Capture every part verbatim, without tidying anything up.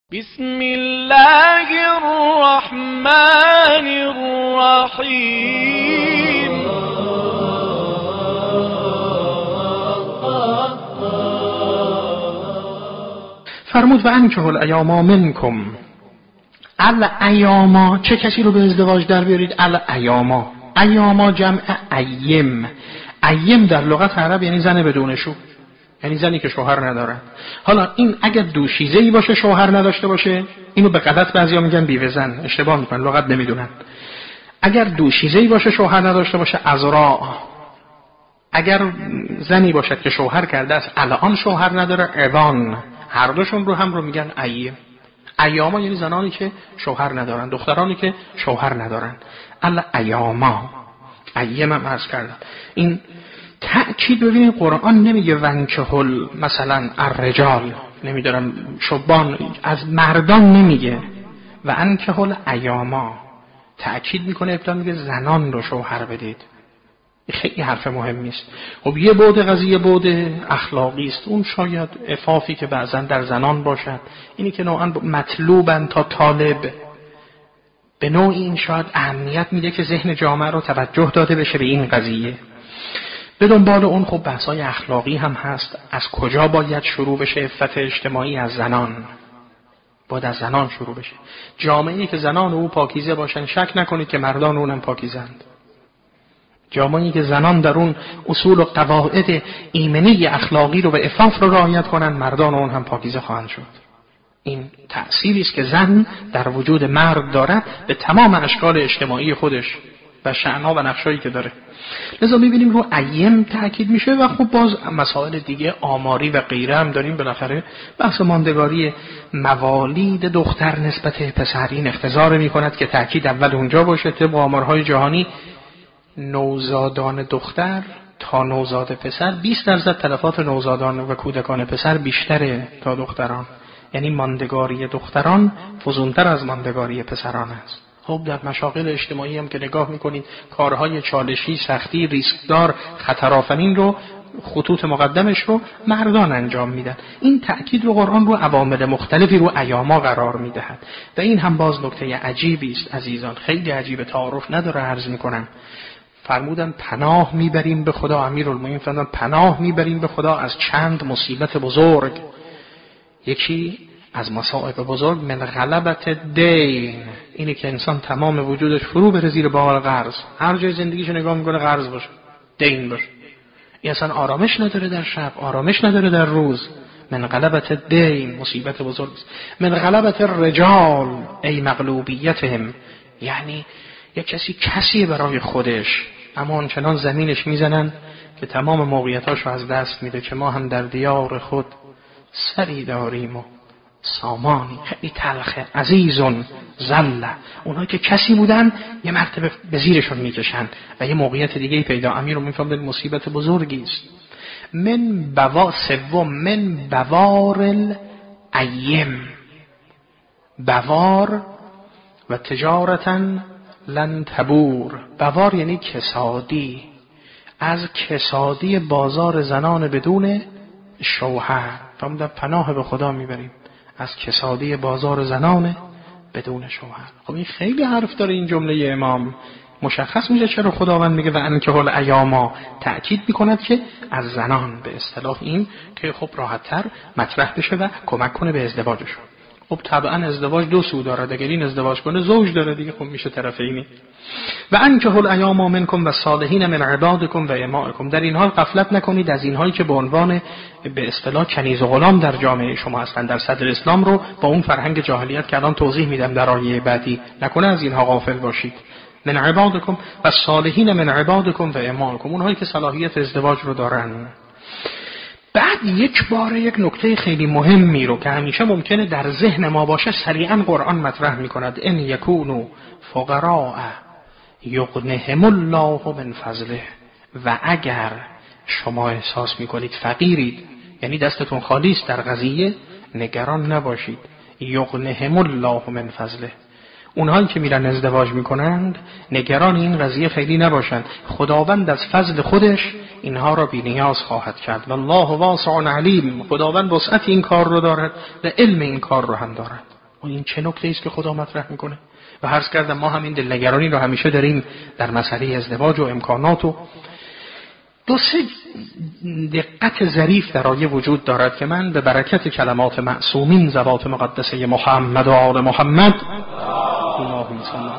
بسم الله الرحمن الرحیم. فرمود و انکحوا الایاما منکم. الایاما، چه کسی رو به ازدواج در بیارید؟ الایاما، ایاما جمع ایم. ایم در لغت عرب یعنی زن بدون شو، یعنی زنی که شوهر نداره. حالا این اگر دوشیزه‌ای باشه شوهر نداشته باشه، اینو به غلط بعضیا میگن بیوه زن، اشتباه میکنن، لغت نمیدونن. اگر دوشیزه‌ای باشه شوهر نداشته باشه ازرا. اگر زنی باشد که شوهر کرده است الان شوهر نداره، اوان. هر دوشون رو هم رو میگن ایم. ایاما یعنی زنانی که شوهر ندارن، دخترانی که شوهر ندارن. الایاما، ایم هم عرض کردم. این تأکید، ببینید قرآن نمیگه ونکحوا مثلا الرجال، نمیدارم شبان، از مردان نمیگه. و انکحوا الایاما تأکید میکنه، ابتدا میگه زنان رو شوهر بدید. خیلی حرف مهمی است. خب یه بعد قضیه بعد اخلاقی است، اون شاید عفافی که بعضا در زنان باشد، اینی که نوعا مطلوبن تا طالب، به نوعی این شاید اهمیت میده که ذهن جامعه رو توجه داده بشه به این قضیه. به دنبال اون خب بحث‌های اخلاقی هم هست. از کجا باید شروع بشه عفت اجتماعی؟ از زنان. باید از زنان شروع بشه. جامعه‌ای که زنان او پاکیزه باشن، شک نکنید که مردان اونم پاکیزند. جامعه‌ای که زنان در اون اصول و قواعد ایمنی اخلاقی رو و عفاف رو رعایت کنن، مردان اون هم پاکیزه خواهند شد. این تأثیری است که زن در وجود مرد دارد به تمام اشکال اجتماعی خودش و شأن‌ها و نقشایی که داره. لذا می‌بینیم رو ایم تأکید میشه و خب باز مسائل دیگه آماری و غیره هم داریم. بالاخره بحث ماندگاری موالید دختر نسبت پسر این اقتضا می‌کند که تأکید اول اونجا باشه. طبق آمارهای جهانی نوزادان دختر تا نوزاد پسر بیست درصد تلفات نوزادان و کودکان پسر بیشتره تا دختران. یعنی ماندگاری دختران فزونتر از ماندگاری پسران است. خب در مشاغل اجتماعی هم که نگاه میکنید، کارهای چالشی، سختی، ریسکدار، خطرآفرین رو، خطوط مقدمش رو مردان انجام میدن. این تأکید رو قرآن رو عوامل مختلفی رو ایاما قرار میدهد و این هم باز نکته عجیبی است عزیزان، خیلی عجیبه، تعارف نداره عرض میکنم. فرمودن پناه میبریم به خدا، امیرالمومنین فرمودن پناه میبریم به خدا از چند مصیبت بزرگ. یکی از مصائب بزرگ من غلبت دین، اینه که انسان تمام وجودش فرو بره زیر بار قرض، هر جای زندگیش نگاه میکنه قرض باشه، دین باشه. این اصلا آرامش نداره در شب، آرامش نداره در روز. من غلبت دین مصیبت بزرگ است. من غلبت الرجال ای مغلوبیتهم، یعنی یک کسی کسی برای خودش، اما آنچنان زمینش میزنن که تمام موقعیتاش رو از دست میده. که ما هم در دیار خود سری داریم و سامانی، خیلی تلخه. عزیزون زله، اونها که کسی بودن یه مرتبه به زیرشون میکشن و یه موقعیت دیگه پیدا. امیر رو میفهمد مصیبت بزرگی است. من بوا سوم من بوار الایم، بوار و تجارتا لن تبور. بوار یعنی کسادی، از کسادی بازار زنان بدون شوهر. فرمودن پناه به خدا میبریم از کسادی بازار زنان بدون شوهر. خب این خیلی حرف داره این جمله امام. مشخص میشه چرا خداوند میگه و انکحوا الایاما، تأکید میکند که از زنان، به اصطلاح این که خب راحت‌تر مطرح بشه و کمک کنه به ازدواجشون. خب طبعا ازدواج دو سو داره، اگر این ازدواج کنه زوج داره دیگه، خب میشه طرفینی. و انکحوا الایاما منکم و الصالحین من عبادکم و امائکم. در این حال غفلت نکنید از اینهایی که به عنوان به اصطلاح کنیز و غلام در جامعه شما هستند، در صدر اسلام رو با اون فرهنگ جاهلیت که الان توضیح میدم در آیه بعدی، نکنه از اینها غافل باشید. من عبادکم و الصالحین من عبادکم و امائکم، اونهایی که صلاحیت ازدواج رو دارن. بعد یک بار یک نکته خیلی مهمی رو که همیشه ممکنه در ذهن ما باشه سریعا قرآن مطرح میکند. ان یکونوا فقراء یغنهم الله من فضله. و اگر شما احساس میکنید فقیرید، یعنی دستتون خالی است در قضیه، نگران نباشید. یغنهم الله من فضله، اونهایی که میرن ازدواج میکنند نگران این قضیه خیلی نباشند. خداوند از فضل خودش اینها را بی نیاز خواهد کرد. والله واسع علیم، خداوند وسعت این کار رو دارد و علم این کار رو هم دارد. و این چه نکته است که خدا مطرح میکنه. و عرض کردم ما همین دلنگرانی رو همیشه داریم در مسئله ازدواج و امکانات و دو سه دقت ظریف در آیه وجود دارد که من به برکت کلمات معصومین ذوات مقدسه محمد و آل محمد اللهم صل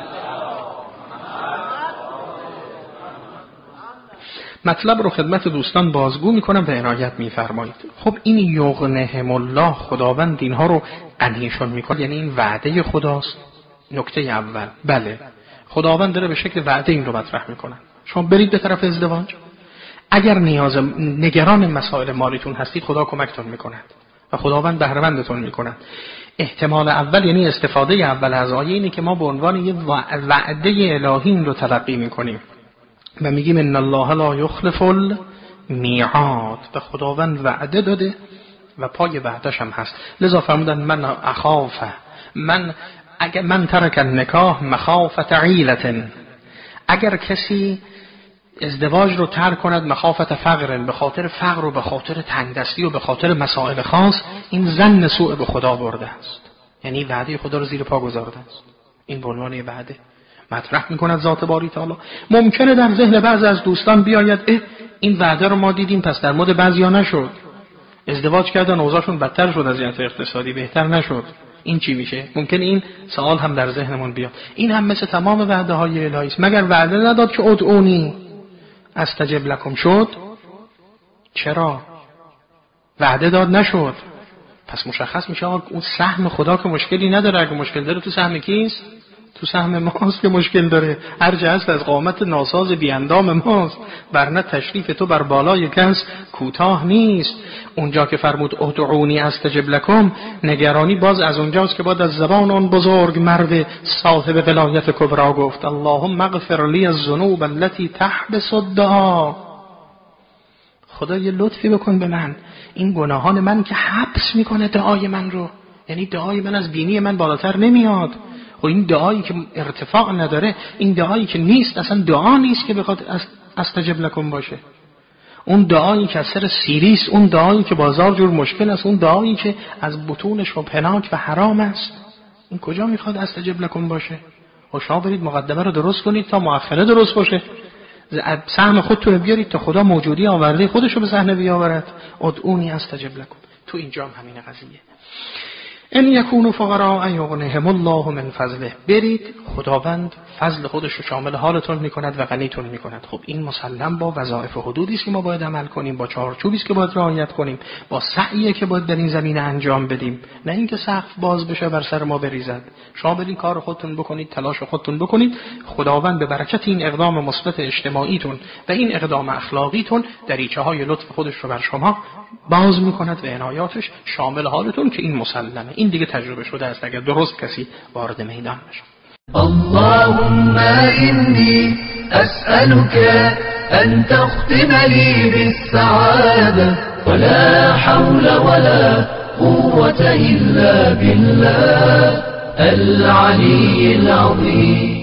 مطلب رو خدمت دوستان بازگو میکنم و عنایت میفرمایید. خب این یغنهم الله، خداوند اینها رو غنیشون میکنه، یعنی این وعده خداست. نکته اول بله خداوند داره به شکل وعده این رو مطرح میکنه. شما برید به طرف ازدواج، اگر نیاز نگران مسائل مالیتون هستید خدا کمکتون میکند و خداوند بهره‌مندتون میکند. احتمال اول یعنی استفاده اول از آیه اینه که ما به عنوان یه وعده الهی این رو تلقی میکنیم و میگیم ان الله لا یخلف المیعاد، و خداوند وعده داده و پای وعده‌ش هم هست. لذا فرمودن من اخاف من اگر من ترک النکاح مخافت عیلة، اگر کسی ازدواج رو ترک کند مخافت فقر، به خاطر فقر و به خاطر تنگدستی و به خاطر مسائل خاص، این ظن سوء به خدا برده است، یعنی وعده خدا رو زیر پا گذارده است. این به عنوان وعده مطرح میکند ذات باری تعالی. ممکنه در ذهن بعضی از دوستان بیاید اه این وعده رو ما دیدیم پس در مورد بعضیا نشد، ازدواج کردن اوضاعشون بدتر شد، از جهت اقتصادی بهتر نشد، این چی میشه؟ ممکن این سوال هم در ذهنمون بیاد. این هم مثل تمام وعده های الهی است. مگر وعده نداد که ادعونی استجب لکم شد؟ چرا؟ وعده داد نشد. پس مشخص میشه اون سهم خدا که مشکلی نداره. اگه مشکل داره تو سهم کیست؟ تو سهم ماست که مشکل داره. هر جا هست از قامت ناساز بی اندام ماست، ورنه تشریف تو بر بالای کس کوتاه نیست. اونجا که فرمود ادعونی استجب لکم، نگرانی باز از اونجاست که بعد از زبان اون بزرگ مرد صاحب ولایت کبرا گفت اللهم اغفر لی الذنوب التي تحبس الدعا. خدا یه لطفی بکن به من، این گناهان من که حبس میکنه دعای من رو، یعنی دعای من از بینی من بالاتر نمیاد. و این دعایی که ارتفاع نداره، این دعایی که نیست، اصلا دعا نیست که بخواد استجب لکم باشه. اون دعایی که از سر سیریست، اون دعایی که بازار جور مشکل است، اون دعایی که از بطون شبهناک و حرام است، این کجا میخواد استجب لکم باشه؟ و شما برید مقدمه رو درست کنید تا مؤخره درست باشه، سهم خودتون بیارید تا خدا موجودی آورده خودش رو به صحنه بیاورد. ادعونی استجب لکم. تو اینجا هم همین قضیه. ان یکونوا فقراء یغنیهم الله من فضله، برید خداوند فضل خودش رو شامل حالتون میکند و غنیتون میکند. خب این مسلم با وظایف و حدودی است که ما باید عمل کنیم، با چارچوبی است که باید رعایت کنیم، با سعیی که باید در این زمینه انجام بدیم، نه اینکه سقف باز بشه بر سر ما بریزد. شما برید کار خودتون بکنید، تلاش خودتون بکنید، خداوند به برکت این اقدام مثبت اجتماعیتون و این اقدام اخلاقیتون دریچه‌های لطف خودش رو بر شما باز میکند و عنایاتش شامل حالتون، که این مسلمه، این دیگه تجربه شده است اگر درست کسی وارد میدان بشه. اللهم إني أسألك أن تختم لي بالسعادة ولا حول ولا قوة إلا بالله العلي العظيم.